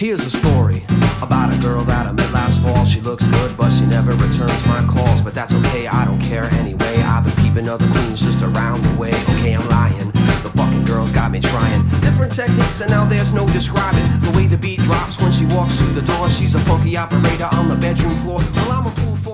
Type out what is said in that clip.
Here's a story about a girl that I met last fall. She looks good, but she never returns my calls. But that's okay, I don't care anyway. I've been keeping other queens just around the way. Okay, I'm lying, the fucking girl's got me trying different techniques, and now there's no describing the way the beat drops when she walks through the door. She's a funky operator on the bedroom floor. Well, I'm a fool for